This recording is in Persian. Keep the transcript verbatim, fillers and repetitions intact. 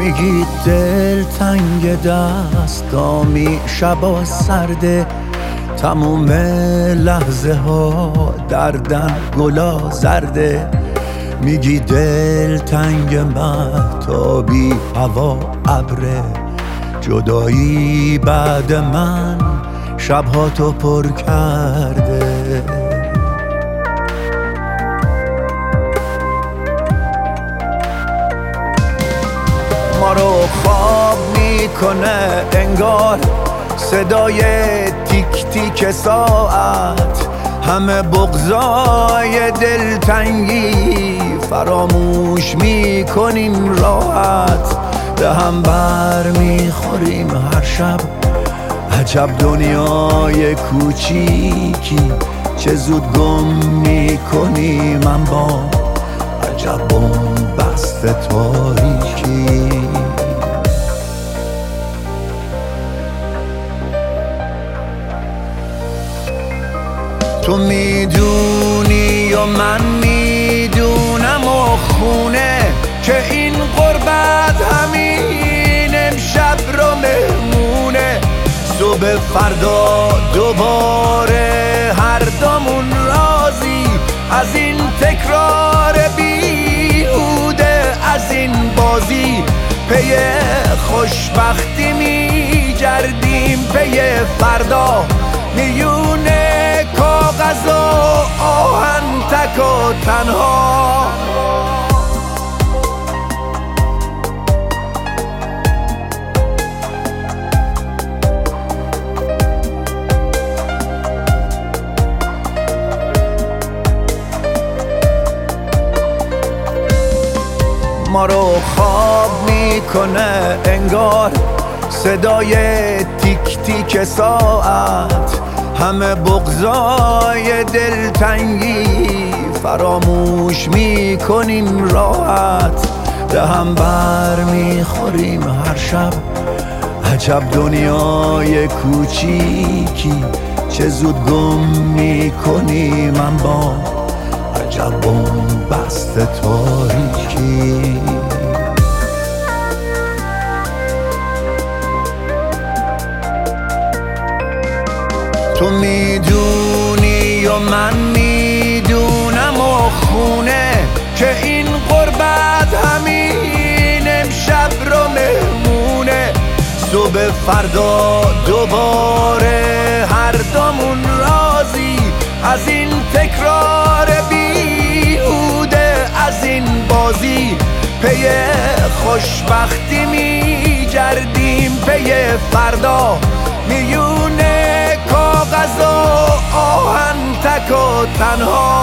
میگی دل تنگ دستامی، شبا سرده تموم لحظه ها دردن گلا زرده. میگی دل تنگ مهتابی، هوا ابره، جدایی بعد من شبها تو پر کرده. ما رو خواب میکنه انگار صدای تیک تیک ساعت، همه بغضای دلتنگی فراموش میکنیم راحت. به هم بر میخوریم هر شب، عجب دنیای کوچیکی، چه زود گم میکنیم اما عجب بن‌بست تاریکی. تو میدونی و من میدونم و خونه که این غربت همین امشب رو مهمونه. صبح فردا دوباره هر دومون راضی از این تکرار بیهوده، از این بازی پی خوشبختی میگردیم، پی فردا میون کاغذ و آهن تک و تنها. ما رو خواب میکنه انگار صدای تیک تیک ساعت، همه بغضای دلتنگی فراموش میکنیم راحت. به هم بر میخوریم هر شب، عجب دنیای کوچیکی، چه زود گم میکنیم اما عجب بن‌بست تاریکی. تو میدونی و من میدونم و خونه که این غربت همین امشب رو مهمونه. صبح فردا دوباره هر دومون راضی از این تکرار بیهوده، از این بازی پی خوشبختی میگردیم، پی فردا میونه کاغذ و آهن تک و تنها.